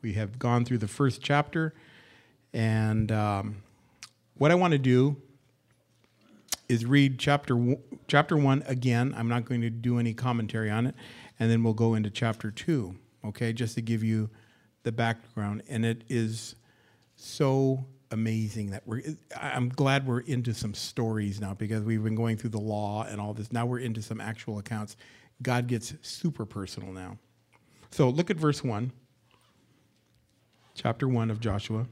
We have gone through the first chapter, and what I want to do is read chapter 1 again. I'm not going to do any commentary on it, and then we'll go into chapter 2, okay, just to give you the background. And it is so amazing that I'm glad we're into some stories now, because we've been going through the law and all this. Now we're into some actual accounts. God gets super personal now. So look at verse 1, chapter 1 of Joshua.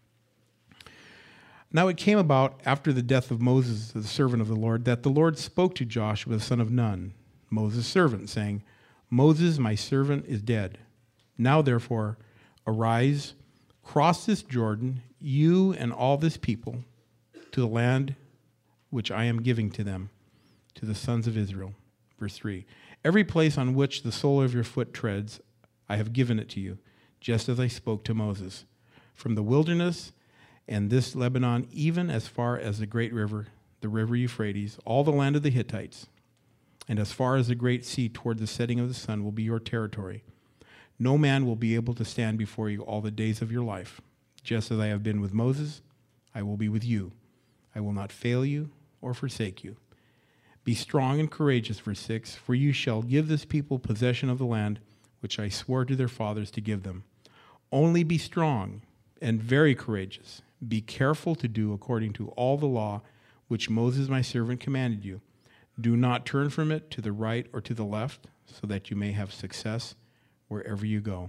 Now it came about after the death of Moses, the servant of the Lord, that the Lord spoke to Joshua, the son of Nun, Moses' servant, saying, Moses, my servant, is dead. Now therefore, arise, cross this Jordan, you and all this people, to the land which I am giving to them, to the sons of Israel. Verse 3, every place on which the sole of your foot treads, I have given it to you, just as I spoke to Moses. From the wilderness and this Lebanon, even as far as the great river, the river Euphrates, all the land of the Hittites, and as far as the great sea toward the setting of the sun will be your territory. No man will be able to stand before you all the days of your life. Just as I have been with Moses, I will be with you. I will not fail you or forsake you. Be strong and courageous, verse 6, for you shall give this people possession of the land which I swore to their fathers to give them. Only be strong and very courageous. Be careful to do according to all the law which Moses my servant commanded you. Do not turn from it to the right or to the left, so that you may have success wherever you go.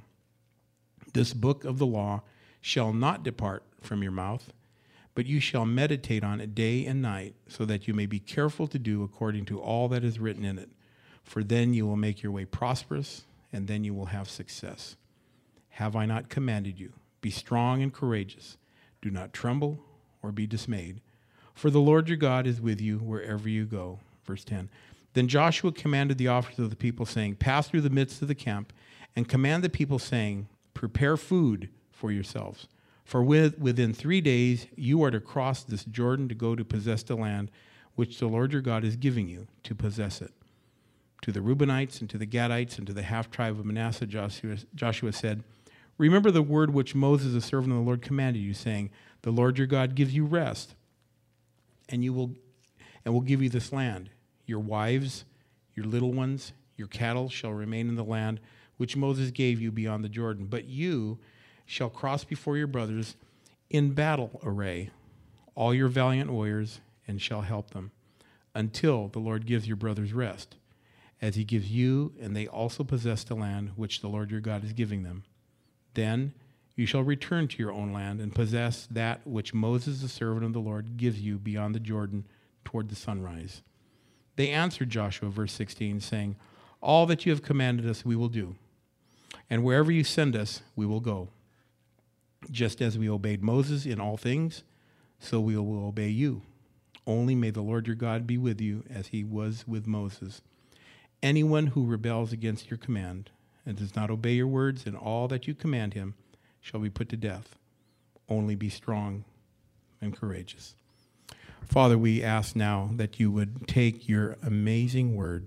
This book of the law shall not depart from your mouth, but you shall meditate on it day and night, so that you may be careful to do according to all that is written in it. For then you will make your way prosperous, and then you will have success. Have I not commanded you? Be strong and courageous. Do not tremble or be dismayed, for the Lord your God is with you wherever you go. Verse 10. Then Joshua commanded the officers of the people, saying, pass through the midst of the camp, and command the people, saying, prepare food for yourselves. For within 3 days you are to cross this Jordan to go to possess the land which the Lord your God is giving you to possess it. To the Reubenites and to the Gadites and to the half-tribe of Manasseh, Joshua said, remember the word which Moses, the servant of the Lord, commanded you, saying, the Lord your God gives you rest, and will give you this land. Your wives, your little ones, your cattle shall remain in the land which Moses gave you beyond the Jordan. But you shall cross before your brothers in battle array, all your valiant warriors, and shall help them, until the Lord gives your brothers rest, as he gives you, and they also possess the land which the Lord your God is giving them. Then you shall return to your own land and possess that which Moses, the servant of the Lord, gives you beyond the Jordan toward the sunrise. They answered Joshua, verse 16, saying, all that you have commanded us we will do, and wherever you send us we will go. Just as we obeyed Moses in all things, so we will obey you. Only may the Lord your God be with you as he was with Moses. Anyone who rebels against your command and does not obey your words in all that you command him shall be put to death. Only be strong and courageous. Father, we ask now that you would take your amazing word,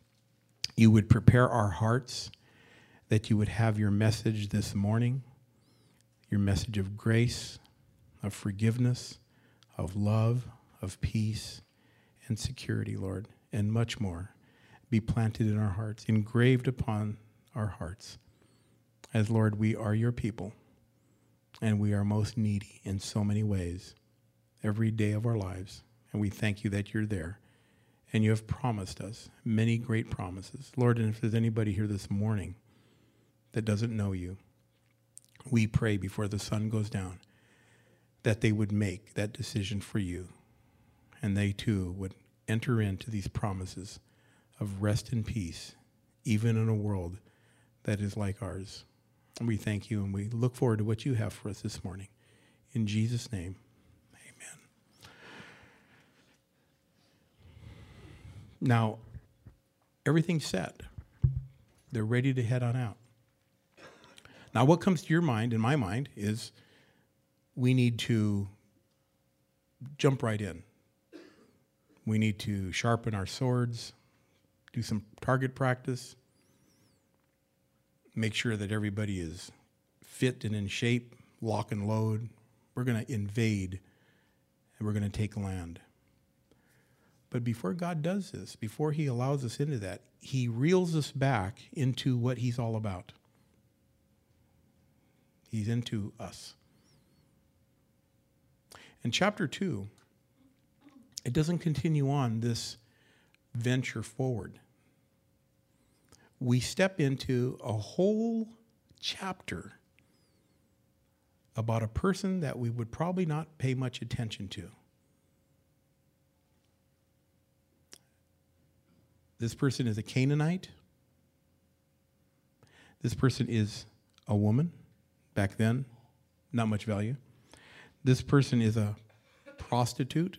you would prepare our hearts, that you would have your message this morning, your message of grace, of forgiveness, of love, of peace, and security, Lord, and much more, be planted in our hearts, engraved upon our hearts. As, Lord, we are your people, and we are most needy in so many ways every day of our lives, and we thank you that you're there, and you have promised us many great promises. Lord, and if there's anybody here this morning that doesn't know you, we pray before the sun goes down that they would make that decision for you, and they too would enter into these promises of rest and peace, even in a world that is like ours. And we thank you, and we look forward to what you have for us this morning. In Jesus' name, amen. Now, everything's set. They're ready to head on out. Now, what comes to your mind, in my mind, is we need to jump right in. We need to sharpen our swords, do some target practice, make sure that everybody is fit and in shape, lock and load. We're going to invade, and we're going to take land. But before God does this, before he allows us into that, he reels us back into what he's all about. He's into us. In chapter 2, it doesn't continue on this venture forward. We step into a whole chapter about a person that we would probably not pay much attention to. This person is a Canaanite. This person is a woman. Back then, not much value. This person is a prostitute.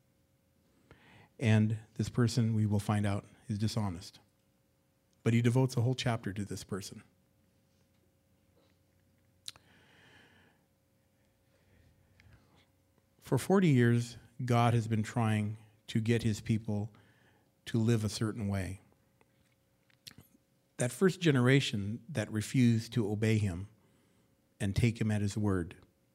And this person, we will find out, is dishonest. But he devotes a whole chapter to this person. For 40 years, God has been trying to get his people to live a certain way. That first generation that refused to obey him and take him at his word,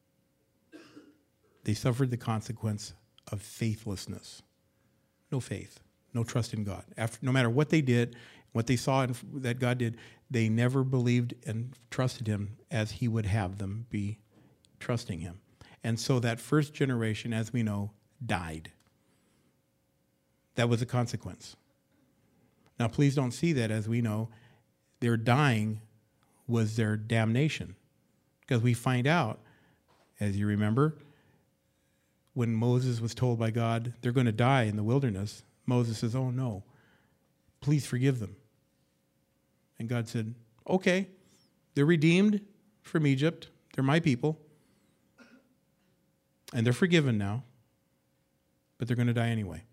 they suffered the consequence of faithlessness. No faith, no trust in God. No matter what they did, what they saw that God did, they never believed and trusted him as he would have them be trusting him. And so that first generation, as we know, died. That was a consequence. Now, please don't see that as we know, their dying was their damnation. Because we find out, as you remember, when Moses was told by God, they're going to die in the wilderness, Moses says, oh no, please forgive them. And God said, okay, they're redeemed from Egypt. They're my people. And they're forgiven now, but they're going to die anyway.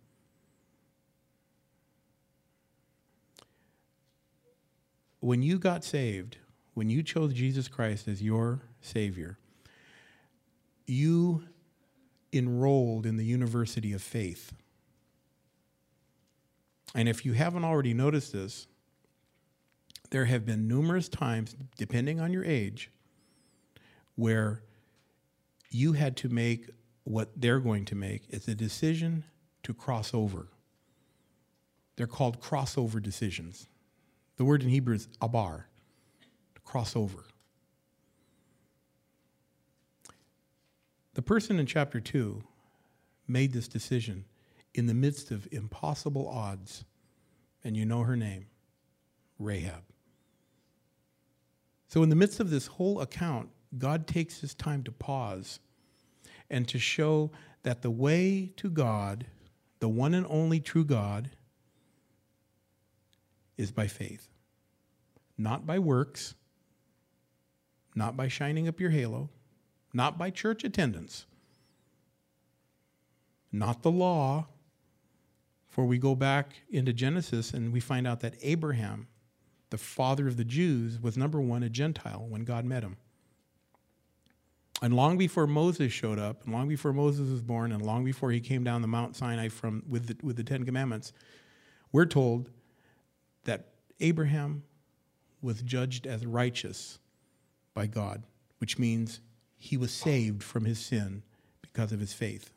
When you got saved, when you chose Jesus Christ as your Savior, you enrolled in the University of Faith. And if you haven't already noticed this, there have been numerous times, depending on your age, where you had to make what they're going to make. It's a decision to cross over. They're called crossover decisions. The word in Hebrew is abar, to cross over. The person in chapter 2 made this decision in the midst of impossible odds, and you know her name, Rahab. So in the midst of this whole account, God takes his time to pause and to show that the way to God, the one and only true God, is by faith. Not by works, not by shining up your halo, not by church attendance, not the law. For we go back into Genesis and we find out that Abraham, the father of the Jews, was number one, a Gentile when God met him. And long before Moses showed up, and long before Moses was born, and long before he came down the Mount Sinai with the Ten Commandments, we're told that Abraham was judged as righteous by God, which means he was saved from his sin because of his faith.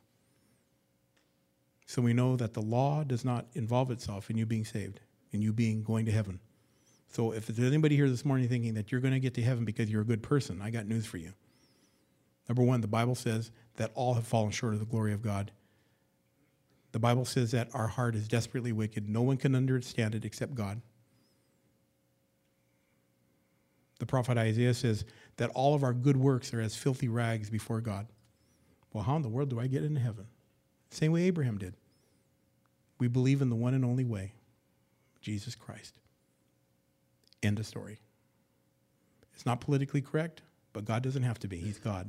So we know that the law does not involve itself in you being saved, in you going to heaven. So if there's anybody here this morning thinking that you're going to get to heaven because you're a good person, I got news for you. Number one, the Bible says that all have fallen short of the glory of God. The Bible says that our heart is desperately wicked. No one can understand it except God. The prophet Isaiah says that all of our good works are as filthy rags before God. Well, how in the world do I get into heaven? Same way Abraham did. We believe in the one and only way, Jesus Christ. End of story. It's not politically correct, but God doesn't have to be. He's God.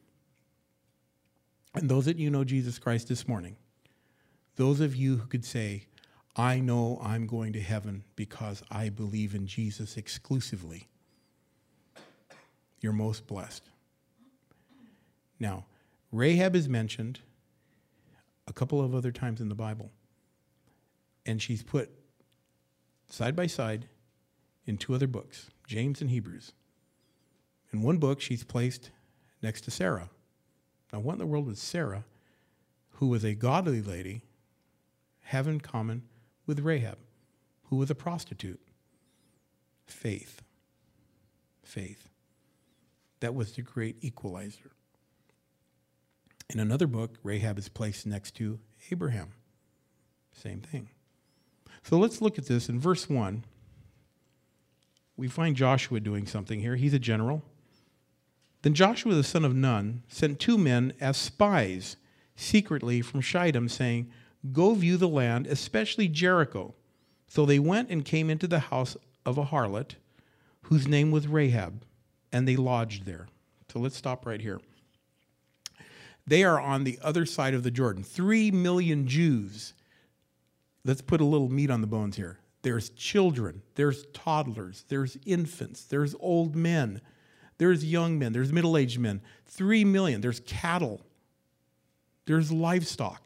And those that you know Jesus Christ this morning, those of you who could say, I know I'm going to heaven because I believe in Jesus exclusively, you're most blessed. Now, Rahab is mentioned a couple of other times in the Bible, and she's put side by side in two other books, James and Hebrews. In one book, she's placed next to Sarah. Now, what in the world was Sarah, who was a godly lady, have in common with Rahab, who was a prostitute? Faith. Faith. That was the great equalizer. In another book, Rahab is placed next to Abraham. Same thing. So let's look at this. In verse 1, we find Joshua doing something here. He's a general. Then Joshua the son of Nun sent 2 men as spies secretly from Shittim, saying, "Go view the land, especially Jericho." So they went and came into the house of a harlot, whose name was Rahab, and they lodged there. So let's stop right here. They are on the other side of the Jordan. 3 million Jews. Let's put a little meat on the bones here. There's children, there's toddlers, there's infants, there's old men, there's young men, there's middle-aged men. 3 million. There's cattle. There's livestock.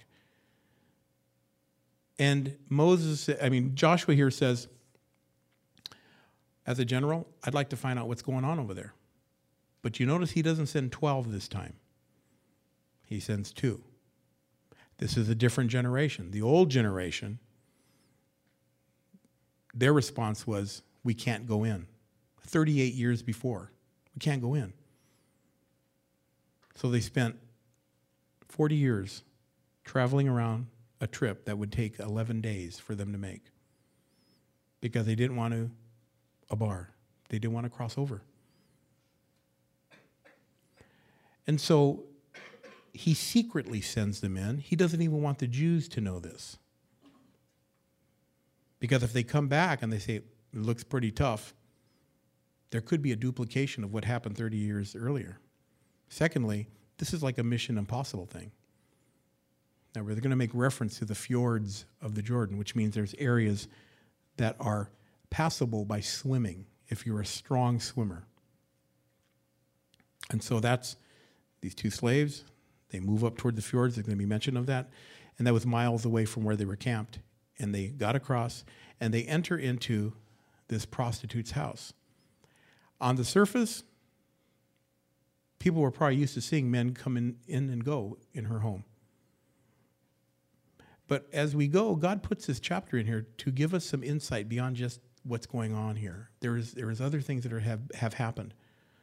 And Joshua here says, as a general, I'd like to find out what's going on over there. But you notice he doesn't send 12 this time. He sends 2. This is a different generation. The old generation, their response was, we can't go in. 38 years before, we can't go in. So they spent 40 years traveling around a trip that would take 11 days for them to make, because they didn't want to abar. They didn't want to cross over. And so he secretly sends them in. He doesn't even want the Jews to know this. Because if they come back and they say, it looks pretty tough, there could be a duplication of what happened 30 years earlier. Secondly, this is like a Mission Impossible thing. Now, we're going to make reference to the fjords of the Jordan, which means there's areas that are passable by swimming if you're a strong swimmer. And so that's these 2 slaves. They move up toward the fjords. There's going to be mention of that. And that was miles away from where they were camped. And they got across, and they enter into this prostitute's house. On the surface, people were probably used to seeing men come in and go in her home. But as we go, God puts this chapter in here to give us some insight beyond just what's going on here. There is other things that have happened.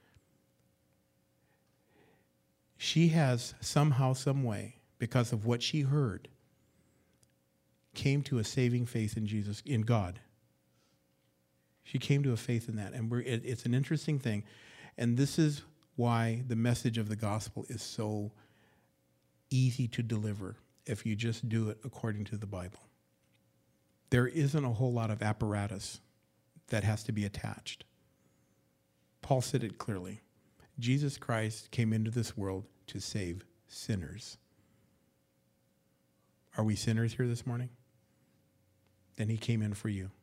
She has somehow, some way, because of what she heard, came to a saving faith in Jesus, in God. She came to a faith in that. And it's an interesting thing. And this is why the message of the gospel is so easy to deliver if you just do it according to the Bible. There isn't a whole lot of apparatus that has to be attached. Paul said it clearly. Jesus Christ came into this world to save sinners. Are we sinners here this morning? Then he came in for you.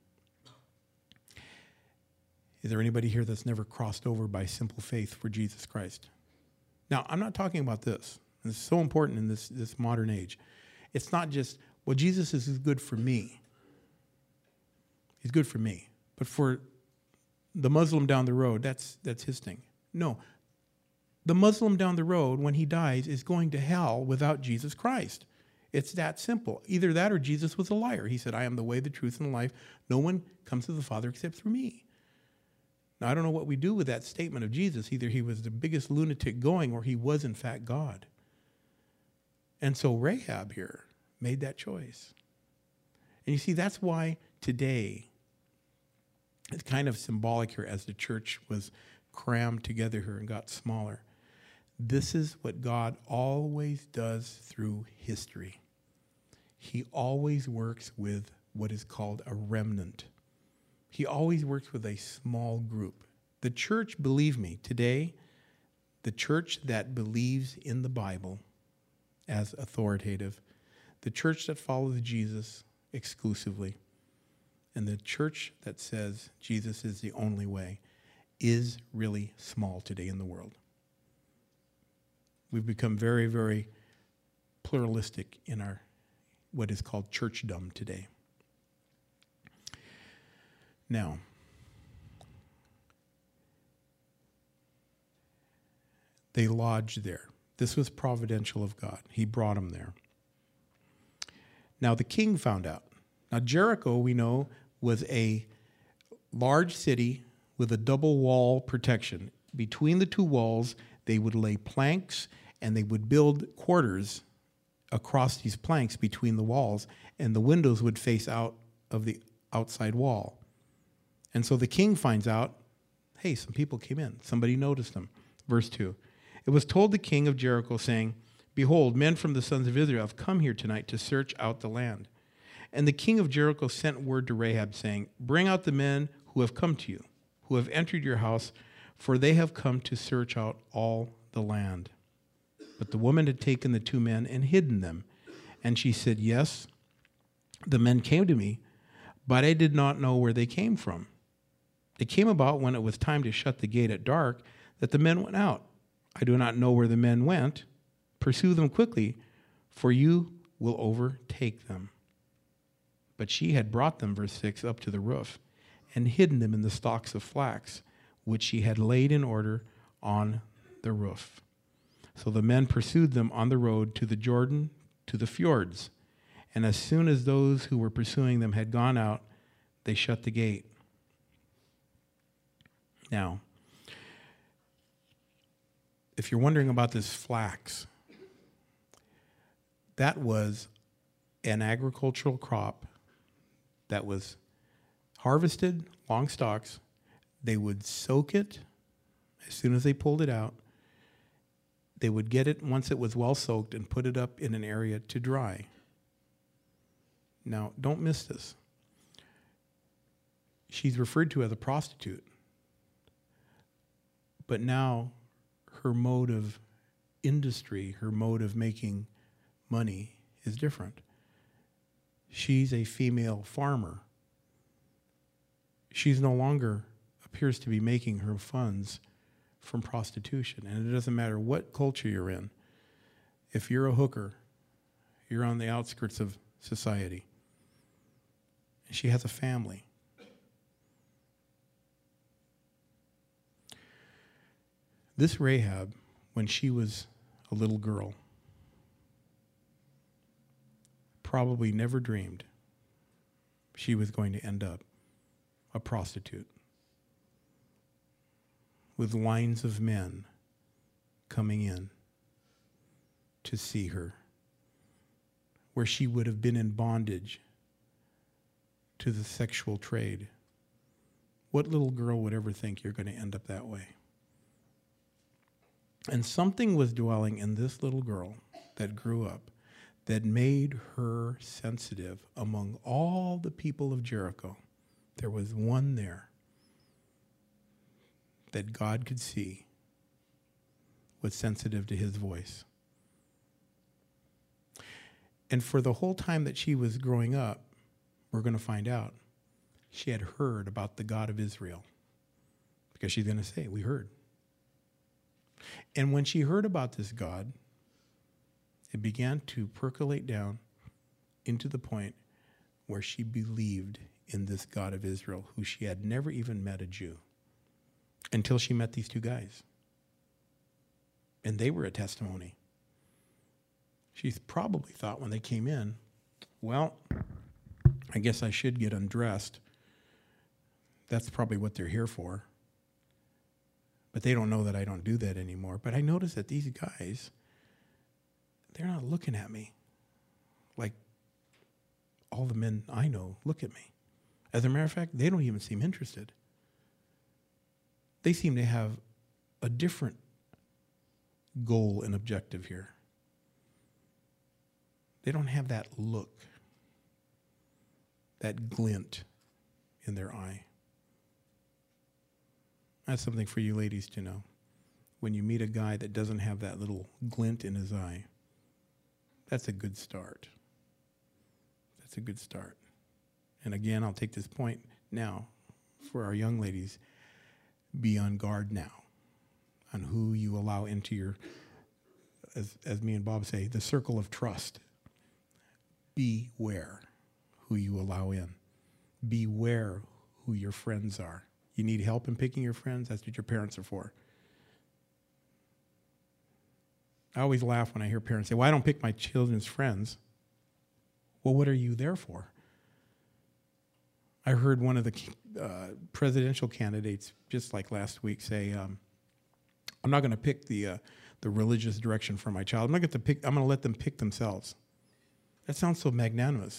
Is there anybody here that's never crossed over by simple faith for Jesus Christ? Now, I'm not talking about this. This is so important in this modern age. It's not just, well, Jesus is good for me. He's good for me. But for the Muslim down the road, that's his thing. No. The Muslim down the road, when he dies, is going to hell without Jesus Christ. It's that simple. Either that or Jesus was a liar. He said, I am the way, the truth, and the life. No one comes to the Father except through me. Now, I don't know what we do with that statement of Jesus. Either he was the biggest lunatic going, or he was, in fact, God. And so Rahab here made that choice. And you see, that's why today, it's kind of symbolic here as the church was crammed together here and got smaller. This is what God always does through history. He always works with what is called a remnant. He always works with a small group. The church, believe me, today, the church that believes in the Bible as authoritative, the church that follows Jesus exclusively, and the church that says Jesus is the only way, is really small today in the world. We've become very, very pluralistic in our what is called churchdom today. Now, They lodged there. This was providential of God. He brought them there. Now the king found out. Now Jericho, we know, was a large city with a double wall protection. Between the two walls, they would lay planks and they would build quarters across these planks between the walls, and the windows would face out of the outside wall. And so the king finds out, hey, some people came in. Somebody noticed them. Verse 2. It was told the king of Jericho, saying, behold, men from the sons of Israel have come here tonight to search out the land. And the king of Jericho sent word to Rahab, saying, bring out the men who have come to you, who have entered your house, for they have come to search out all the land. But the woman had taken the two men and hidden them. And she said, yes, the men came to me, but I did not know where they came from. It came about when it was time to shut the gate at dark that the men went out. I do not know where the men went. Pursue them quickly, for you will overtake them. But she had brought them, verse 6, up to the roof and hidden them in the stalks of flax, which she had laid in order on the roof. So the men pursued them on the road to the Jordan, to the fjords. And as soon as those who were pursuing them had gone out, they shut the gate. Now, if you're wondering about this flax, that was an agricultural crop that was harvested, long stalks. They would soak it as soon as they pulled it out. They would get it once it was well soaked and put it up in an area to dry. Now, don't miss this. She's referred to as a prostitute. But now her mode of industry, her mode of making money is different. She's a female farmer. She's no longer appears to be making her funds from prostitution. And it doesn't matter what culture you're in. If you're a hooker, you're on the outskirts of society. She has a family. This Rahab, when she was a little girl, probably never dreamed she was going to end up a prostitute with lines of men coming in to see her, where she would have been in bondage to the sexual trade. What little girl would ever think you're going to end up that way? And something was dwelling in this little girl that grew up that made her sensitive among all the people of Jericho. There was one there that God could see was sensitive to his voice. And for the whole time that she was growing up, we're going to find out, she had heard about the God of Israel. Because she's going to say, we heard. And when she heard about this God, it began to percolate down into the point where she believed in this God of Israel, who she had never even met a Jew until she met these two guys. And they were a testimony. She probably thought when they came in, well, I guess I should get undressed. That's probably what they're here for. But they don't know that I don't do that anymore. But I notice that these guys, they're not looking at me like all the men I know look at me. As a matter of fact, they don't even seem interested. They seem to have a different goal and objective here. They don't have that look, that glint in their eye. That's something for you ladies to know. When you meet a guy that doesn't have that little glint in his eye, that's a good start. That's a good start. And again, I'll take this point now for our young ladies. Be on guard now on who you allow into your, as me and Bob say, the circle of trust. Beware who you allow in. Beware who your friends are. You need help in picking your friends? That's what your parents are for. I always laugh when I hear parents say, well, I don't pick my children's friends. Well, what are you there for? I heard one of the presidential candidates just like last week say, I'm not going to pick the religious direction for my child. I'm going to let them pick themselves. That sounds so magnanimous.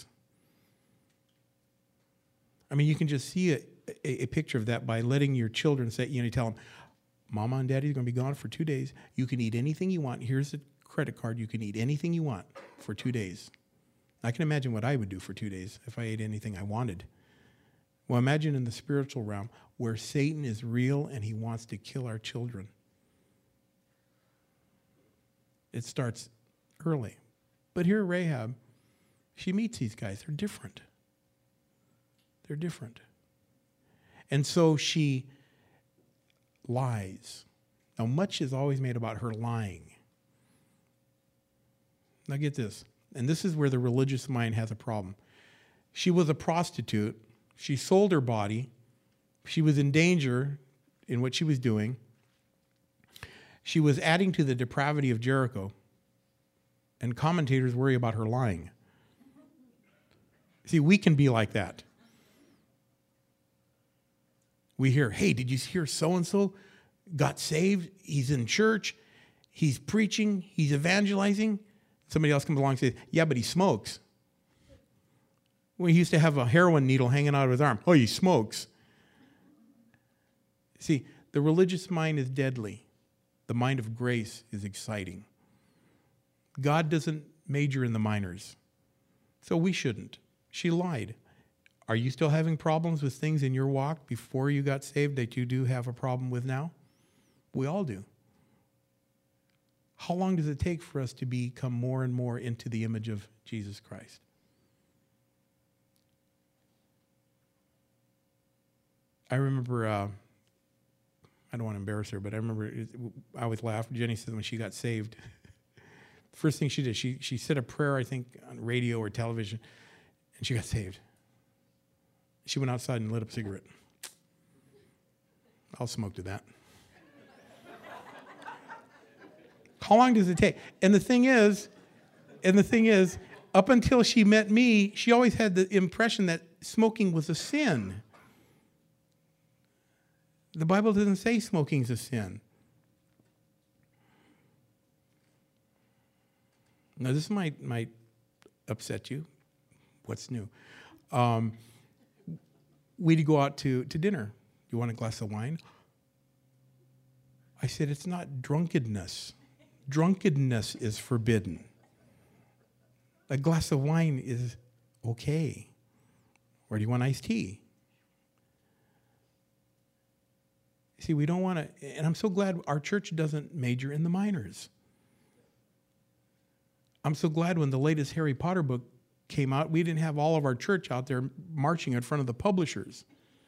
I mean, you can just see a picture of that by letting your children say, you tell them, Mama and Daddy are going to be gone for 2 days. You can eat anything you want. Here's a credit card. You can eat anything you want for 2 days. I can imagine what I would do for 2 days if I ate anything I wanted. Well, imagine in the spiritual realm where Satan is real and he wants to kill our children. It starts early. But here Rahab, she meets these guys. They're different. They're different. And so she lies. Now, much is always made about her lying. Now get this. And this is where the religious mind has a problem. She was a prostitute. She sold her body. She was in danger in what she was doing. She was adding to the depravity of Jericho. And commentators worry about her lying. See, we can be like that. We hear, hey, did you hear so-and-so got saved? He's in church. He's preaching. He's evangelizing. Somebody else comes along and says, yeah, but he smokes. Well, he used to have a heroin needle hanging out of his arm. Oh, he smokes. See, the religious mind is deadly. The mind of grace is exciting. God doesn't major in the minors. So we shouldn't. She lied. Are you still having problems with things in your walk before you got saved that you do have a problem with now? We all do. How long does it take for us to become more and more into the image of Jesus Christ? I remember, I don't want to embarrass her, but I remember, I always laugh. Jenny says when she got saved, the first thing she did, she said a prayer, I think, on radio or television, and she got saved. She went outside and lit up a cigarette. I'll smoke to that. How long does it take? And the thing is, up until she met me, she always had the impression that smoking was a sin. The Bible doesn't say smoking's a sin. Now, this might upset you. What's new? We'd go out to dinner. You want a glass of wine? I said, it's not drunkenness. Drunkenness is forbidden. A glass of wine is okay. Or do you want iced tea? See, we don't want to, and I'm so glad our church doesn't major in the minors. I'm so glad when the latest Harry Potter book came out, we didn't have all of our church out there marching in front of the publishers.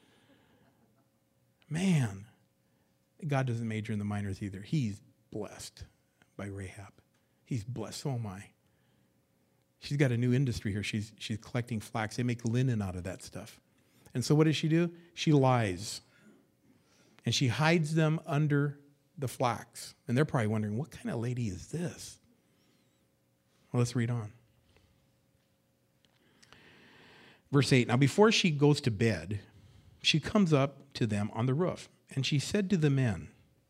Man, God doesn't major in the minors either. He's blessed by Rahab. He's blessed, so am I. She's got a new industry here. She's collecting flax. They make linen out of that stuff. And so what does she do? She lies. And she hides them under the flax. And they're probably wondering, what kind of lady is this? Well, let's read on. Verse 8, now before she goes to bed, she comes up to them on the roof. And she said to the men,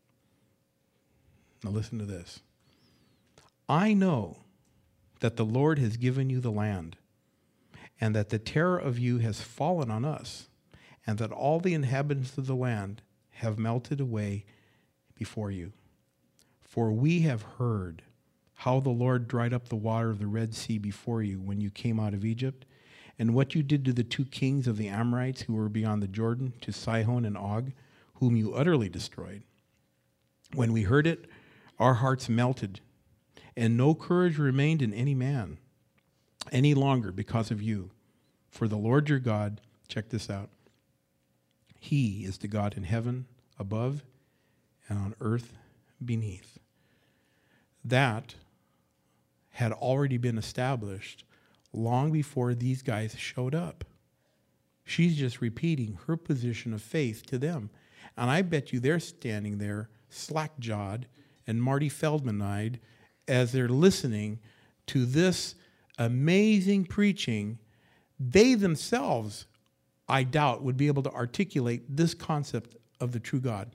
now listen to this. I know that the Lord has given you the land, and that the terror of you has fallen on us, and that all the inhabitants of the land have melted away before you. For we have heard how the Lord dried up the water of the Red Sea before you when you came out of Egypt, and what you did to the 2 kings of the Amorites who were beyond the Jordan, to Sihon and Og, whom you utterly destroyed. When we heard it, our hearts melted, and no courage remained in any man any longer because of you. For the Lord your God, check this out, He is the God in heaven above and on earth beneath. That had already been established long before these guys showed up. She's just repeating her position of faith to them. And I bet you they're standing there slack-jawed and Marty Feldman-eyed as they're listening to this amazing preaching, they themselves, I doubt, would be able to articulate this concept of the true God.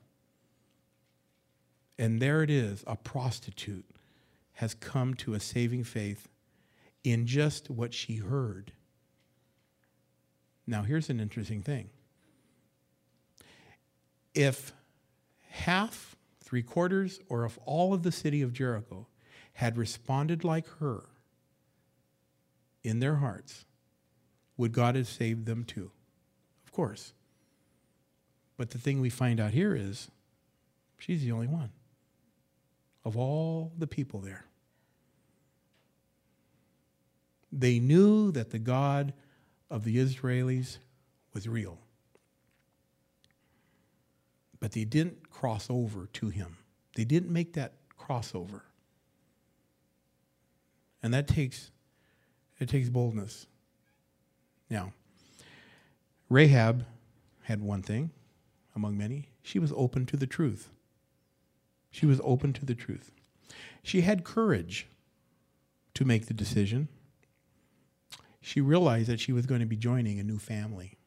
And there it is, a prostitute has come to a saving faith in just what she heard. Now, here's an interesting thing. If half, 3/4, or if all of the city of Jericho had responded like her in their hearts, would God have saved them too? Of course. But the thing we find out here is she's the only one of all the people there. They knew that the God of the Israelis was real. But they didn't cross over to him. They didn't make that crossover. And it takes boldness. Now, Rahab had one thing among many. She was open to the truth. She was open to the truth. She had courage to make the decision. She realized that she was going to be joining a new family.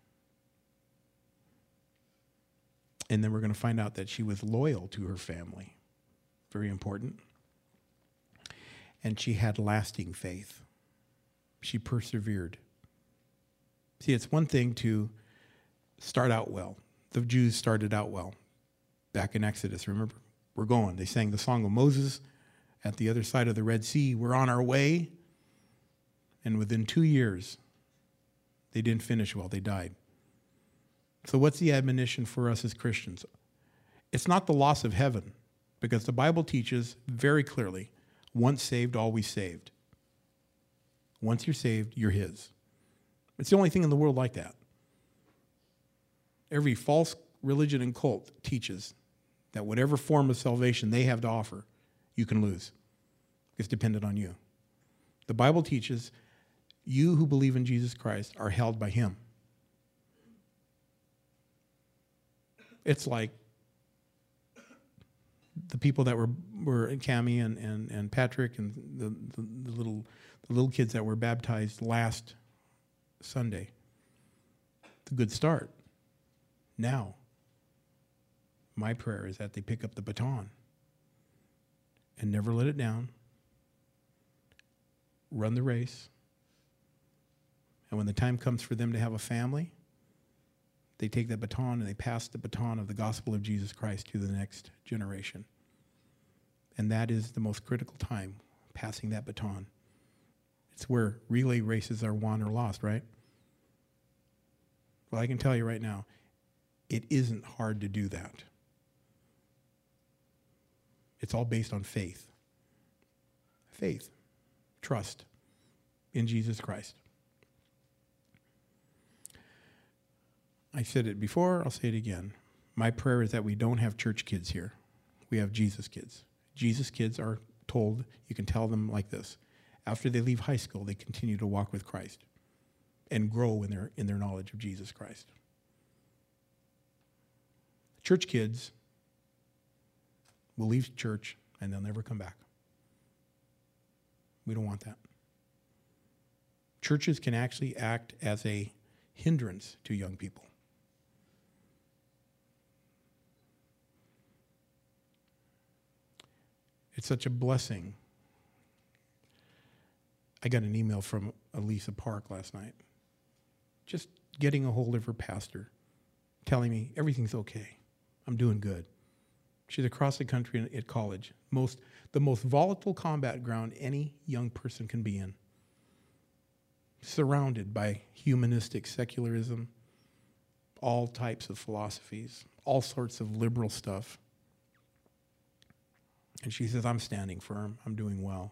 And then we're going to find out that she was loyal to her family. Very important. And she had lasting faith. She persevered. See, it's one thing to start out well. The Jews started out well. Back in Exodus, remember? We're going. They sang the song of Moses at the other side of the Red Sea. We're on our way. And within 2 years, they didn't finish well. They died. So what's the admonition for us as Christians? It's not the loss of heaven, because the Bible teaches very clearly, once saved, always saved. Once you're saved, you're his. It's the only thing in the world like that. Every false religion and cult teaches that whatever form of salvation they have to offer, you can lose. It's dependent on you. The Bible teaches you who believe in Jesus Christ are held by him. It's like the people that were Cami and Patrick and the little kids that were baptized last Sunday. It's a good start. Now, my prayer is that they pick up the baton and never let it down. Run the race. And when the time comes for them to have a family, they take that baton and they pass the baton of the gospel of Jesus Christ to the next generation. And that is the most critical time, passing that baton. It's where relay races are won or lost, right? Well, I can tell you right now, it isn't hard to do that. It's all based on faith. Faith. Trust in Jesus Christ. I said it before, I'll say it again. My prayer is that we don't have church kids here. We have Jesus kids. Jesus kids are told, you can tell them like this. After they leave high school, they continue to walk with Christ and grow in their knowledge of Jesus Christ. Church kids will leave church and they'll never come back. We don't want that. Churches can actually act as a hindrance to young people. It's such a blessing. I got an email from Elisa Park last night, just getting a hold of her pastor, telling me everything's okay. I'm doing good. She's across the country at college, the most volatile combat ground any young person can be in, surrounded by humanistic secularism, all types of philosophies, all sorts of liberal stuff. And she says, I'm standing firm. I'm doing well.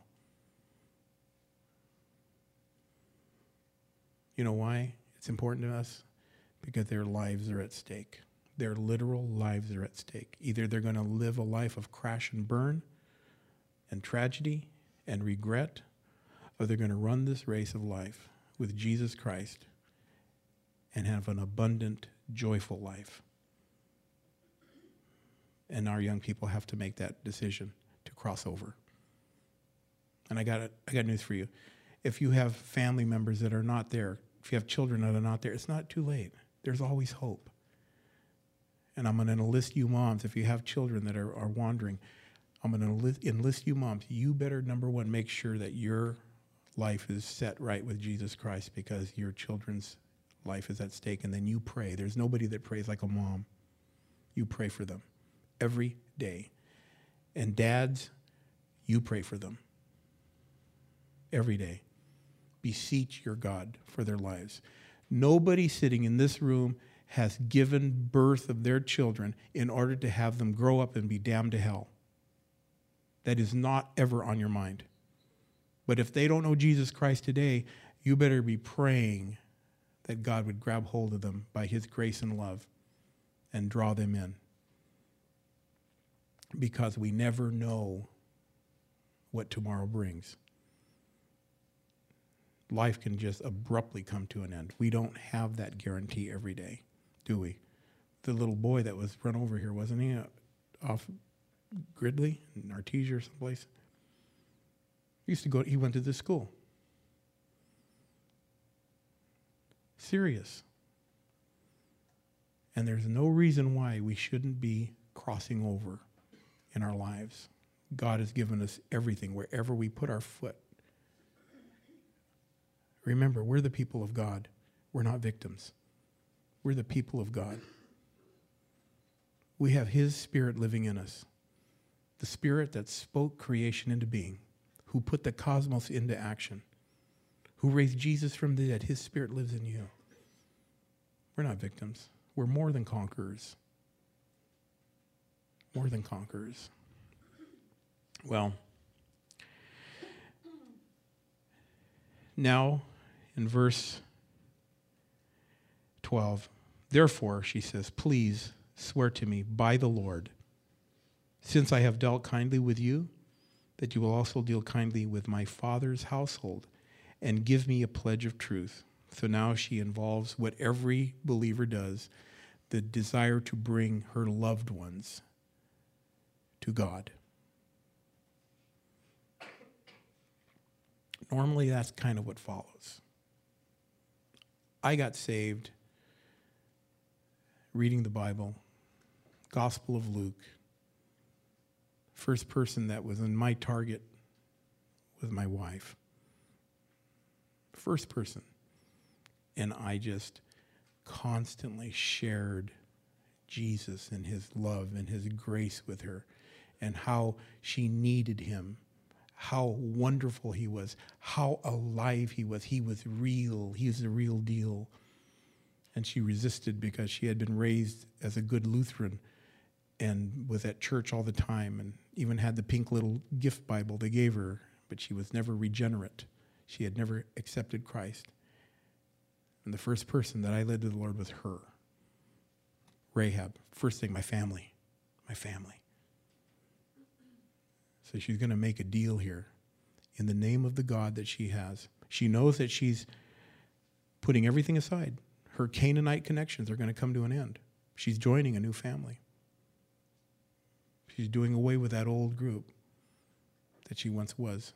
You know why it's important to us? Because their lives are at stake. Their literal lives are at stake. Either they're going to live a life of crash and burn and tragedy and regret, or they're going to run this race of life with Jesus Christ and have an abundant, joyful life. And our young people have to make that decision to cross over. And I got news for you. If you have family members that are not there, if you have children that are not there, it's not too late. There's always hope. And I'm going to enlist you moms. If you have children that are wandering, I'm going to enlist you moms. You better, number one, make sure that your life is set right with Jesus Christ, because your children's life is at stake. And then you pray. There's nobody that prays like a mom. You pray for them every day. And dads, you pray for them every day. Beseech your God for their lives. Nobody sitting in this room has given birth of their children in order to have them grow up and be damned to hell. That is not ever on your mind. But if they don't know Jesus Christ today, you better be praying that God would grab hold of them by his grace and love and draw them in. Because we never know what tomorrow brings. Life can just abruptly come to an end. We don't have that guarantee every day, do we? The little boy that was run over here, wasn't he? Off Gridley in Artesia or someplace. He went to this school. Serious. And there's no reason why we shouldn't be crossing over in our lives. God has given us everything wherever we put our foot. Remember, we're the people of God. We're not victims. We're the people of God. We have his Spirit living in us. The Spirit that spoke creation into being, who put the cosmos into action, who raised Jesus from the dead. His Spirit lives in you. We're not victims. We're more than conquerors. More than conquerors. Well, now in verse 12, therefore, she says, please swear to me by the Lord, since I have dealt kindly with you, that you will also deal kindly with my father's household and give me a pledge of truth. So now she involves what every believer does, the desire to bring her loved ones to God. Normally, that's kind of what follows. I got saved reading the Bible, Gospel of Luke. First person that was in my target was my wife. First person. And I just constantly shared Jesus and his love and his grace with her, and how she needed him, how wonderful he was, how alive he was. He was real. He was the real deal. And she resisted because she had been raised as a good Lutheran and was at church all the time, and even had the pink little gift Bible they gave her, but she was never regenerate. She had never accepted Christ. And the first person that I led to the Lord was her. Rahab. First thing, my family. My family. So she's going to make a deal here in the name of the God that she has. She knows that she's putting everything aside. Her Canaanite connections are going to come to an end. She's joining a new family. She's doing away with that old group that she once was.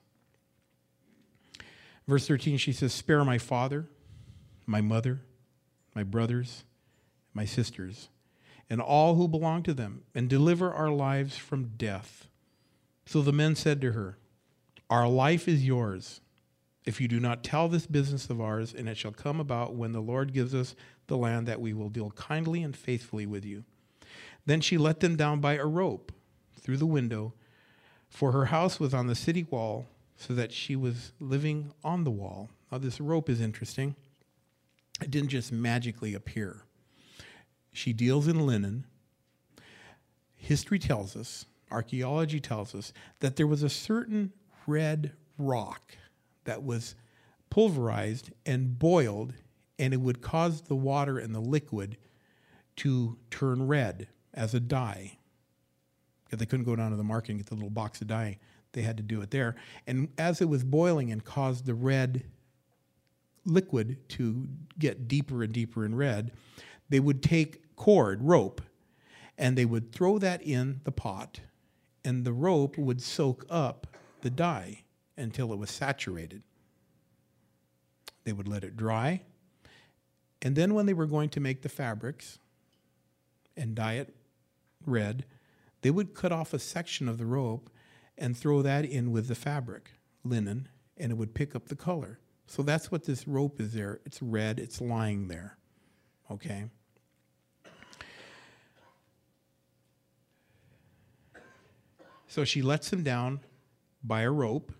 Verse 13, she says, spare my father, my mother, my brothers, my sisters, and all who belong to them, and deliver our lives from death. So the men said to her, our life is yours, if you do not tell this business of ours, and it shall come about when the Lord gives us the land that we will deal kindly and faithfully with you. Then she let them down by a rope through the window, for her house was on the city wall, so that she was living on the wall. Now this rope is interesting. It didn't just magically appear. She deals in linen. History tells us, archaeology tells us, that there was a certain red rock that was pulverized and boiled, and it would cause the water and the liquid to turn red as a dye. Because they couldn't go down to the market and get the little box of dye. They had to do it there. And as it was boiling and caused the red liquid to get deeper and deeper in red, they would take rope, and they would throw that in the pot, and the rope would soak up the dye until it was saturated. They would let it dry. And then when they were going to make the fabrics and dye it red, they would cut off a section of the rope and throw that in with the fabric, linen, and it would pick up the color. So that's what this rope is there. It's red. It's lying there. Okay? So she lets them down by a rope.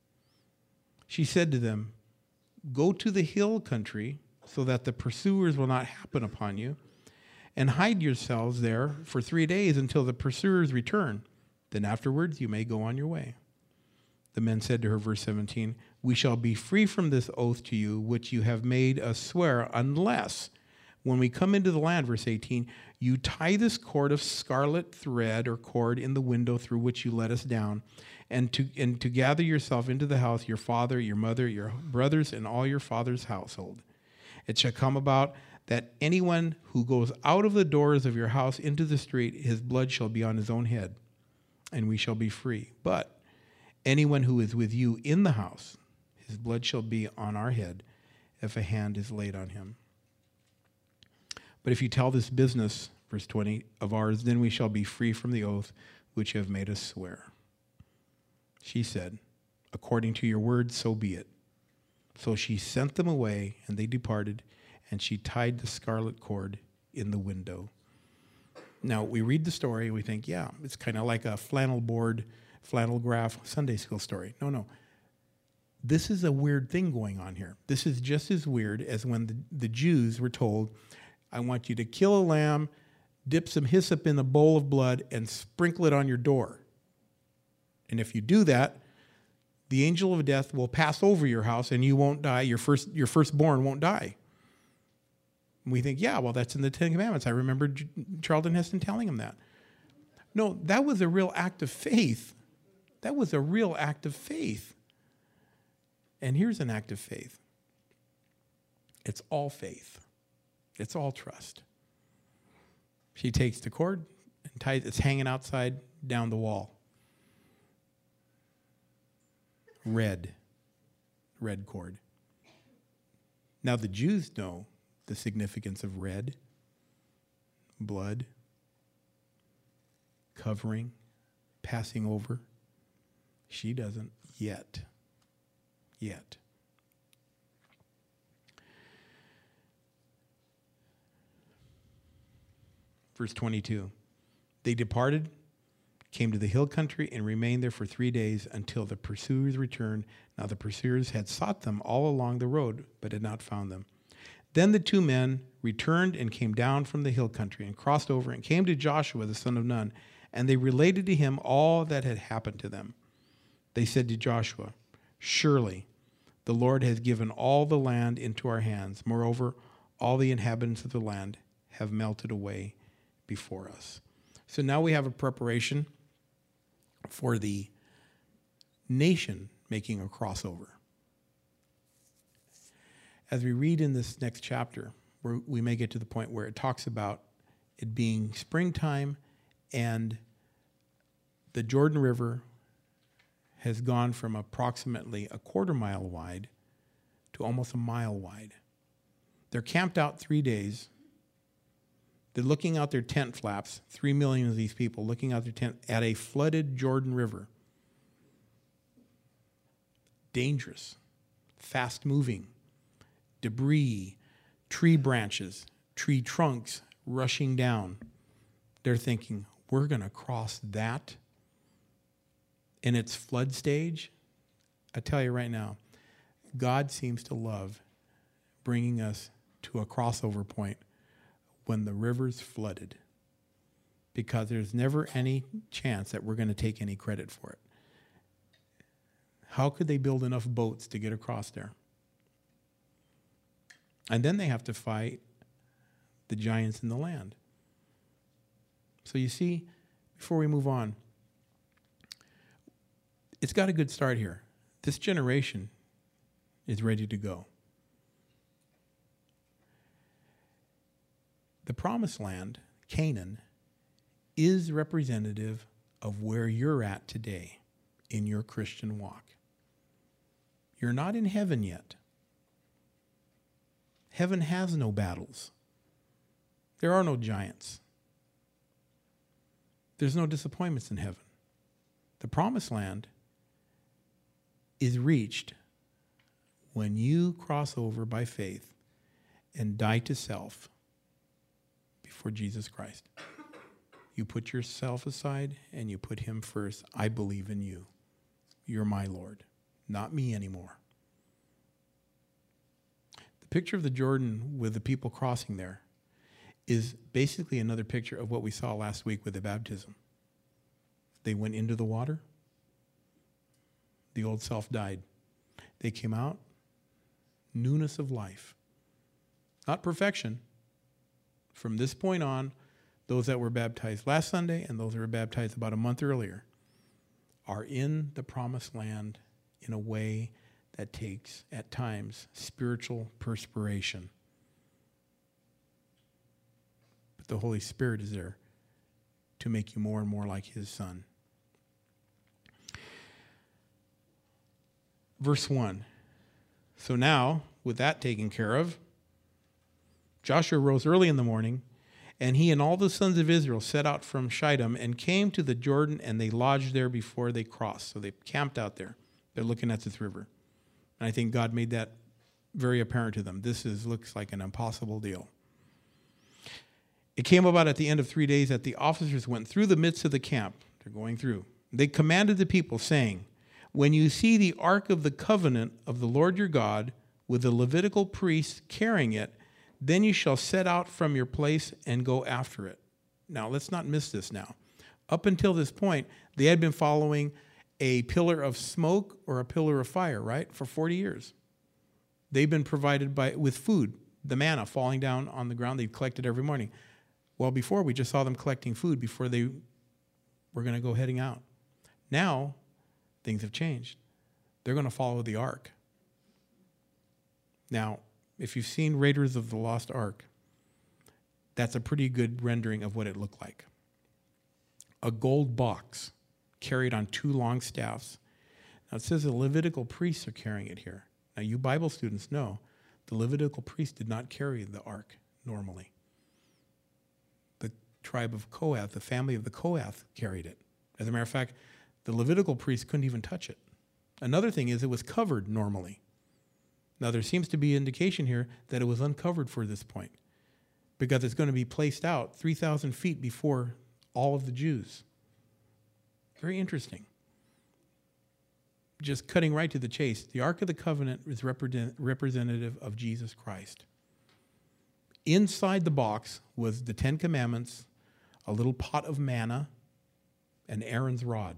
She said to them, "Go to the hill country so that the pursuers will not happen upon you, and hide yourselves there for 3 days until the pursuers return. Then afterwards you may go on your way." The men said to her, verse 17, "We shall be free from this oath to you, which you have made us swear, unless, when we come into the land," verse 18, "you tie this cord of scarlet thread or cord in the window through which you let us down, and to gather yourself into the house, your father, your mother, your brothers, and all your father's household. It shall come about that anyone who goes out of the doors of your house into the street, his blood shall be on his own head, and we shall be free. But anyone who is with you in the house, his blood shall be on our head if a hand is laid on him. But if you tell this business," verse 20, "of ours, then we shall be free from the oath which you have made us swear." She said, "According to your word, so be it." So she sent them away, and they departed, and she tied the scarlet cord in the window. Now, we read the story, and we think, yeah, it's kind of like a flannel graph Sunday school story. No. This is a weird thing going on here. This is just as weird as when the Jews were told, "I want you to kill a lamb, dip some hyssop in a bowl of blood, and sprinkle it on your door. And if you do that, the angel of death will pass over your house and you won't die. Your firstborn won't die." And we think, yeah, well, that's in the Ten Commandments. I remember Charlton Heston telling him that. No, that was a real act of faith. That was a real act of faith. And here's an act of faith. It's all faith. It's all trust. She takes the cord and ties. It's hanging outside down the wall. Red cord. Now the Jews know the significance of red, blood, covering, passing over. She doesn't yet. Verse 22, they departed, came to the hill country, and remained there for 3 days until the pursuers returned. Now the pursuers had sought them all along the road, but had not found them. Then the 2 men returned and came down from the hill country and crossed over and came to Joshua the son of Nun, and they related to him all that had happened to them. They said to Joshua, "Surely the Lord has given all the land into our hands. Moreover, all the inhabitants of the land have melted away before us." So now we have a preparation for the nation making a crossover. As we read in this next chapter, we may get to the point where it talks about it being springtime and the Jordan River has gone from approximately a quarter mile wide to almost a mile wide. They're camped out 3 days. They're looking out their tent flaps, 3 million of these people looking out their tent at a flooded Jordan River. Dangerous, fast moving, debris, tree branches, tree trunks rushing down. They're thinking, we're going to cross that in its flood stage? I tell you right now, God seems to love bringing us to a crossover point when the river's flooded, because there's never any chance that we're going to take any credit for it. How could they build enough boats to get across there? And then they have to fight the giants in the land. So you see, before we move on, it's got a good start here. This generation is ready to go. The promised land, Canaan, is representative of where you're at today in your Christian walk. You're not in heaven yet. Heaven has no battles. There are no giants. There's no disappointments in heaven. The promised land is reached when you cross over by faith and die to self before Jesus Christ. You put yourself aside and you put him first. I believe in you. You're my Lord, not me anymore. The picture of the Jordan with the people crossing there is basically another picture of what we saw last week with the baptism. They went into the water. The old self died. They came out, newness of life. Not perfection. From this point on, those that were baptized last Sunday and those that were baptized about a month earlier are in the promised land in a way that takes, at times, spiritual perspiration. But the Holy Spirit is there to make you more and more like his Son. Verse 1. So now, with that taken care of, Joshua rose early in the morning, and he and all the sons of Israel set out from Shittim and came to the Jordan, and they lodged there before they crossed. So they camped out there. They're looking at this river. And I think God made that very apparent to them. Looks like an impossible deal. It came about at the end of 3 days that the officers went through the midst of the camp. They're going through. They commanded the people, saying, when you see the ark of the covenant of the Lord your God with the Levitical priests carrying it, then you shall set out from your place and go after it. Now, let's not miss this now. Up until this point, they had been following a pillar of smoke or a pillar of fire, right, for 40 years. They've been provided with food, the manna falling down on the ground. They've collected every morning. Well, before, we just saw them collecting food before they were going to go heading out. Now, things have changed. They're going to follow the ark. Now, if you've seen Raiders of the Lost Ark, that's a pretty good rendering of what it looked like. A gold box carried on 2 long staffs. Now, it says the Levitical priests are carrying it here. Now, you Bible students know the Levitical priests did not carry the ark normally. The tribe of Kohath, the family of the Kohath, carried it. As a matter of fact, the Levitical priests couldn't even touch it. Another thing is it was covered normally. Now, there seems to be indication here that it was uncovered for this point because it's going to be placed out 3,000 feet before all of the Jews. Very interesting. Just cutting right to the chase, the Ark of the Covenant is representative of Jesus Christ. Inside the box was the 10 Commandments, a little pot of manna, and Aaron's rod.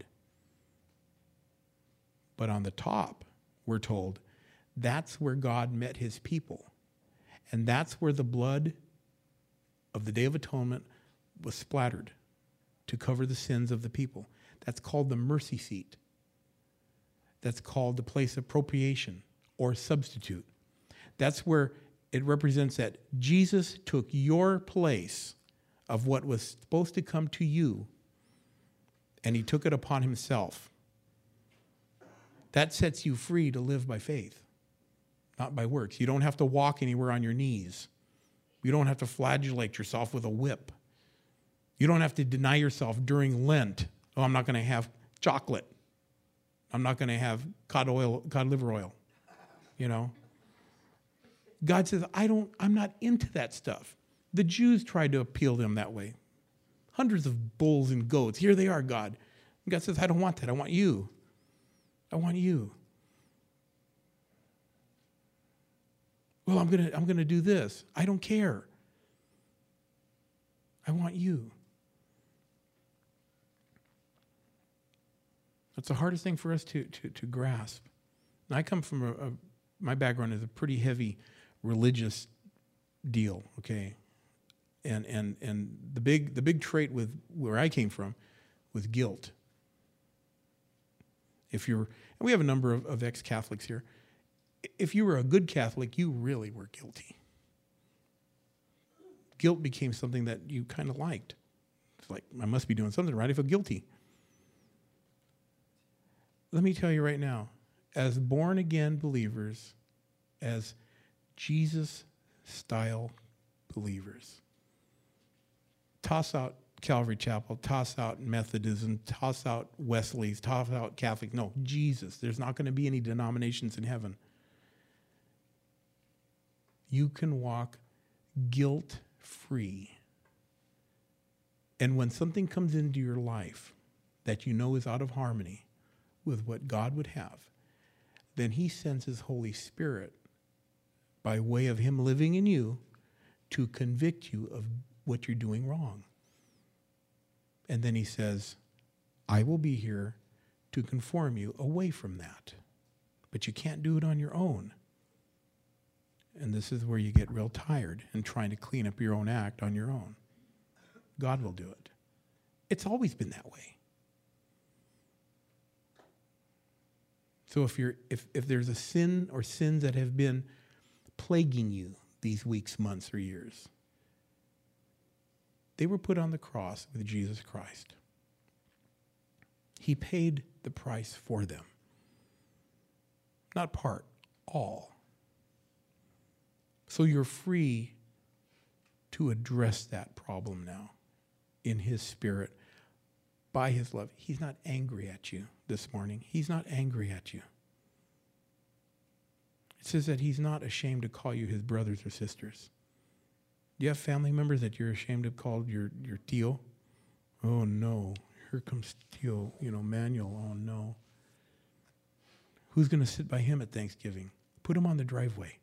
But on the top, we're told, that's where God met his people. And that's where the blood of the Day of Atonement was splattered to cover the sins of the people. That's called the mercy seat. That's called the place of propitiation or substitute. That's where it represents that Jesus took your place of what was supposed to come to you, and he took it upon himself. That sets you free to live by faith, not by works. You don't have to walk anywhere on your knees. You don't have to flagellate yourself with a whip. You don't have to deny yourself during Lent. Oh, I'm not going to have chocolate. I'm not going to have cod liver oil. You know? God says, I'm not into that stuff. The Jews tried to appeal to him that way. Hundreds of bulls and goats. Here they are, God. And God says, I don't want that. I want you. I want you. Well, I'm gonna do this. I don't care. I want you. That's the hardest thing for us to grasp. And I come from my background is a pretty heavy religious deal, okay? And the big trait with where I came from was guilt. And we have a number of ex-Catholics here. If you were a good Catholic, you really were guilty. Guilt became something that you kind of liked. It's like, I must be doing something right if I'm guilty. Let me tell you right now, as born-again believers, as Jesus-style believers. Toss out Calvary Chapel, toss out Methodism, toss out Wesley's, toss out Catholic. No, Jesus. There's not going to be any denominations in heaven. You can walk guilt-free. And when something comes into your life that you know is out of harmony with what God would have, then he sends his Holy Spirit by way of him living in you to convict you of what you're doing wrong. And then he says, I will be here to conform you away from that. But you can't do it on your own. And this is where you get real tired and trying to clean up your own act on your own. God will do it. It's always been that way. So if there's a sin or sins that have been plaguing you these weeks, months, or years, they were put on the cross with Jesus Christ. He paid the price for them. Not part, all. So you're free to address that problem now in his Spirit, by his love. He's not angry at you this morning. He's not angry at you. It says that he's not ashamed to call you his brothers or sisters. Do you have family members that you're ashamed to call your tío? Oh no, here comes tío, Manuel, oh no. Who's going to sit by him at Thanksgiving? Put him on the driveway,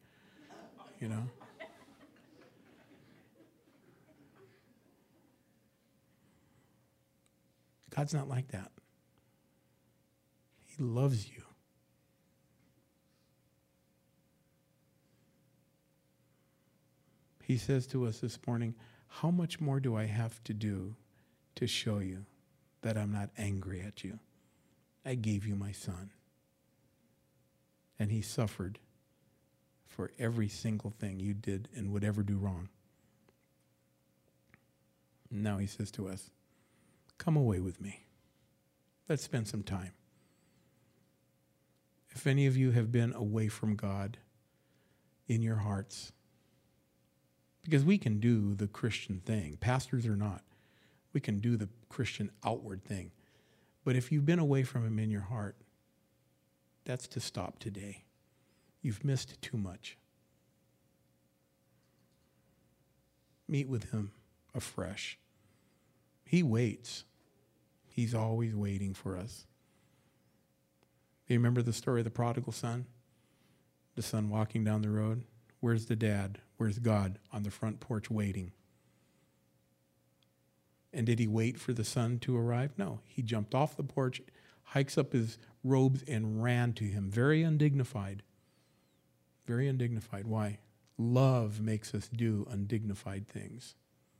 God's not like that. He loves you. He says to us this morning, how much more do I have to do to show you that I'm not angry at you? I gave you my son. And he suffered for every single thing you did and would ever do wrong. And now he says to us, come away with me. Let's spend some time. If any of you have been away from God in your hearts, because we can do the Christian thing, pastors or not, we can do the Christian outward thing. But if you've been away from him in your heart, that's to stop today. You've missed too much. Meet with him afresh. He waits. He's always waiting for us. You remember the story of the prodigal son? The son walking down the road. Where's the dad? Where's God? On the front porch waiting. And did he wait for the son to arrive? No. He jumped off the porch, hikes up his robes, and ran to him. Very undignified. Very undignified. Why? Love makes us do undignified things.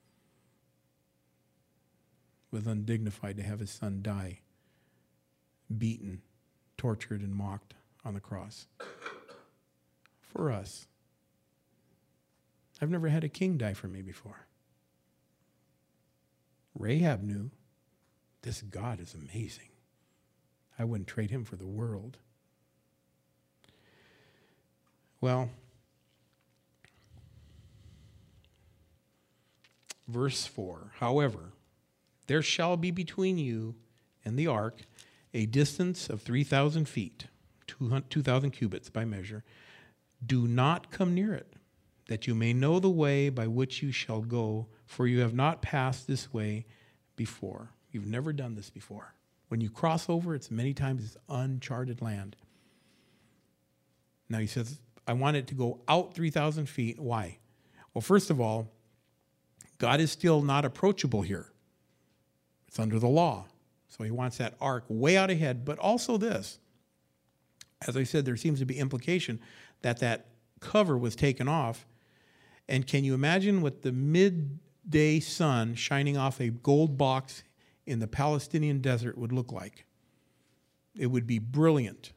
It was undignified to have his son die, beaten, tortured, and mocked on the cross. For us. I've never had a king die for me before. Rahab knew, this God is amazing. I wouldn't trade him for the world. Well, verse 4, however, there shall be between you and the ark a distance of 3,000 feet, 2,000 cubits by measure. Do not come near it, that you may know the way by which you shall go, for you have not passed this way before. You've never done this before. When you cross over, it's many times it's uncharted land. Now he says, I want it to go out 3,000 feet. Why? Well, first of all, God is still not approachable here. It's under the law. So he wants that ark way out ahead. But also this, as I said, there seems to be implication that cover was taken off. And can you imagine what the midday sun shining off a gold box in the Palestinian desert would look like? It would be brilliant.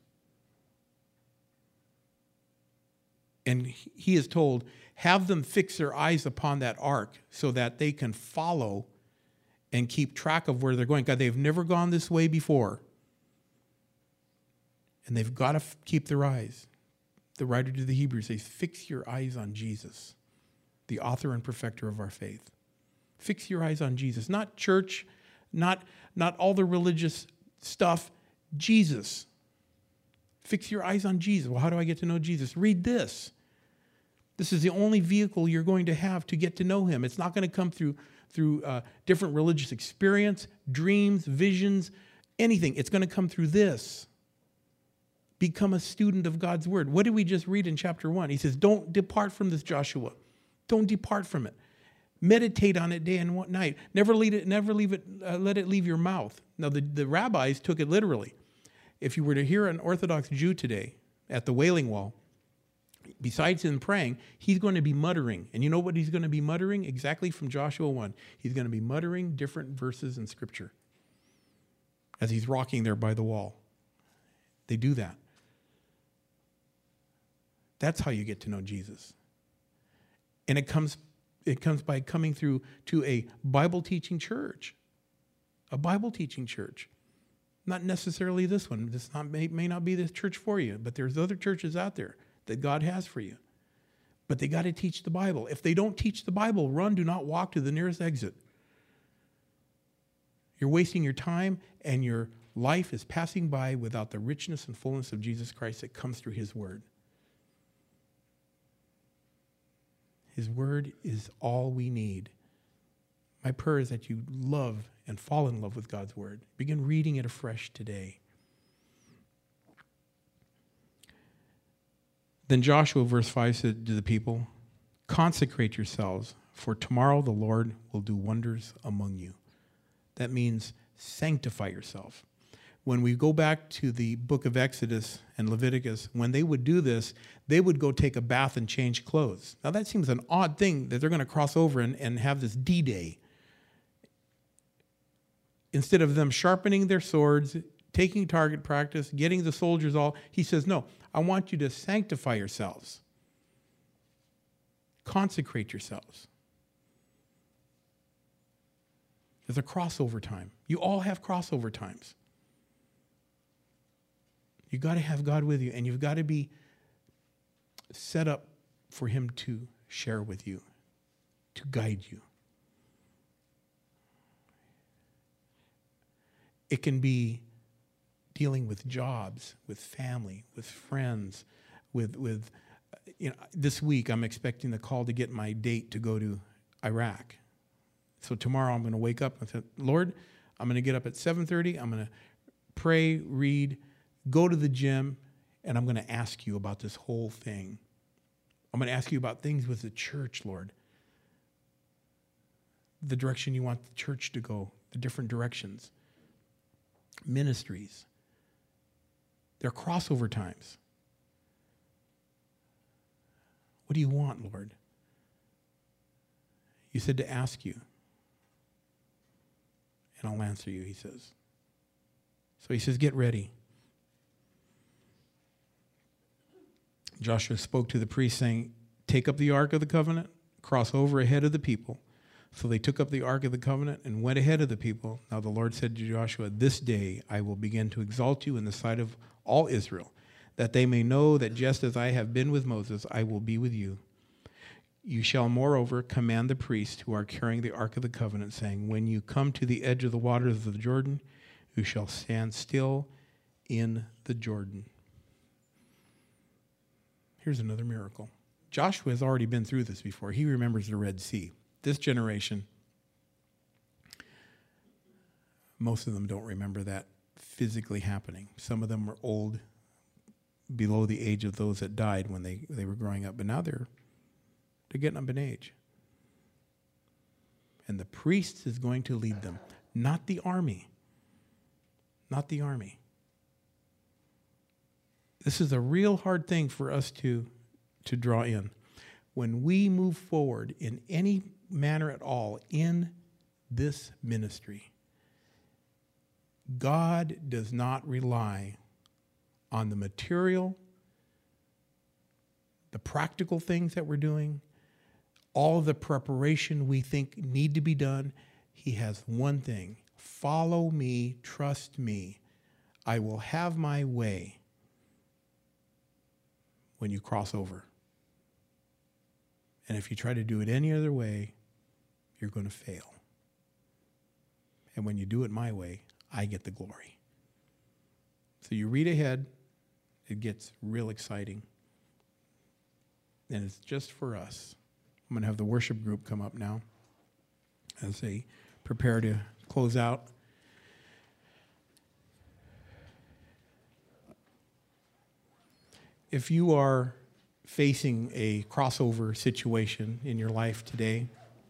And he is told, have them fix their eyes upon that ark so that they can follow and keep track of where they're going. God, they've never gone this way before. And they've got to keep their eyes. The writer to the Hebrews says, fix your eyes on Jesus, the author and perfecter of our faith. Fix your eyes on Jesus. Not church, not all the religious stuff, Jesus. Fix your eyes on Jesus. Well, how do I get to know Jesus? Read this. This is the only vehicle you're going to have to get to know him. It's not going to come through different religious experience, dreams, visions, anything. It's going to come through this. Become a student of God's word. What did we just read in chapter 1? He says, don't depart from this, Joshua. Don't depart from it. Meditate on it day and night. Never let it leave your mouth. Now, the rabbis took it literally. If you were to hear an Orthodox Jew today at the Wailing Wall, besides him praying, he's going to be muttering. And you know what he's going to be muttering? Exactly from Joshua 1. He's going to be muttering different verses in Scripture as he's rocking there by the wall. They do that. That's how you get to know Jesus. And it comes by coming through to a Bible teaching church. A Bible teaching church. Not necessarily this one. This may not be this church for you, but there's other churches out there that God has for you. But they got to teach the Bible. If they don't teach the Bible, run, do not walk to the nearest exit. You're wasting your time, and your life is passing by without the richness and fullness of Jesus Christ that comes through his word. His word is all we need. My prayer is that you love and fall in love with God's word. Begin reading it afresh today. Then Joshua, verse 5, said to the people, consecrate yourselves, for tomorrow the Lord will do wonders among you. That means sanctify yourself. When we go back to the book of Exodus and Leviticus, when they would do this, they would go take a bath and change clothes. Now that seems an odd thing that they're going to cross over and have this D-Day. Instead of them sharpening their swords, taking target practice, getting the soldiers all, he says, no, I want you to sanctify yourselves. Consecrate yourselves. There's a crossover time. You all have crossover times. You've got to have God with you, and you've got to be set up for him to share with you, to guide you. It can be dealing with jobs, with family, with friends, with this week I'm expecting the call to get my date to go to Iraq. So tomorrow I'm going to wake up and say, Lord, I'm going to get up at 7:30. I'm going to pray, read, go to the gym, and I'm going to ask you about this whole thing. I'm going to ask you about things with the church, Lord. The direction you want the church to go, the different directions. Ministries. They're crossover times. What do you want, Lord? You said to ask you. And I'll answer you, he says. So he says, get ready. Joshua spoke to the priests, saying, take up the Ark of the Covenant, cross over ahead of the people. So they took up the Ark of the Covenant and went ahead of the people. Now the Lord said to Joshua, this day I will begin to exalt you in the sight of all Israel, that they may know that just as I have been with Moses, I will be with you. You shall moreover command the priests who are carrying the Ark of the Covenant, saying, when you come to the edge of the waters of the Jordan, you shall stand still in the Jordan. Here's another miracle. Joshua has already been through this before. He remembers the Red Sea. This generation, most of them don't remember that physically happening. Some of them were old, below the age of those that died when they were growing up. But now they're getting up in age. And the priest is going to lead them, not the army. Not the army. This is a real hard thing for us to draw in. When we move forward in any manner at all in this ministry, God does not rely on the material, the practical things that we're doing, all the preparation we think need to be done. He has one thing: follow me, trust me. I will have my way. when you cross over. And if you try to do it any other way, you're going to fail. And when you do it my way, I get the glory. So you read ahead, it gets real exciting. And it's just for us. I'm going to have the worship group come up now as they prepare to close out. If you are facing a crossover situation in your life today,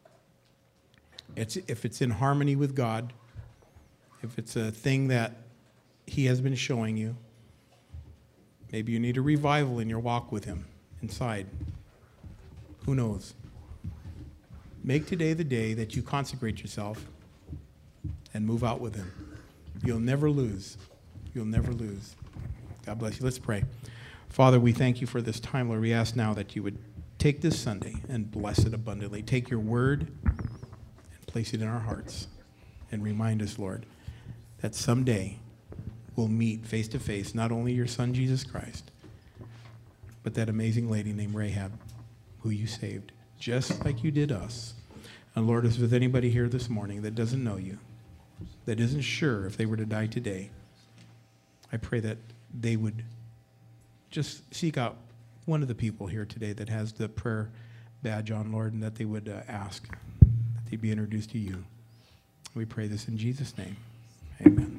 if it's in harmony with God, if it's a thing that He has been showing you, maybe you need a revival in your walk with Him inside. Who knows? Make today the day that you consecrate yourself and move out with Him. You'll never lose. You'll never lose. God bless you. Let's pray. Father, we thank you for this time, Lord. We ask now that you would take this Sunday and bless it abundantly. Take your word and place it in our hearts. And remind us, Lord, that someday we'll meet face to face, not only your Son, Jesus Christ, but that amazing lady named Rahab, who you saved, just like you did us. And Lord, if there's anybody here this morning that doesn't know you, that isn't sure if they were to die today, I pray that they would just seek out one of the people here today that has the prayer badge on, Lord, and that they would ask that they be introduced to you. We pray this in Jesus' name. Amen.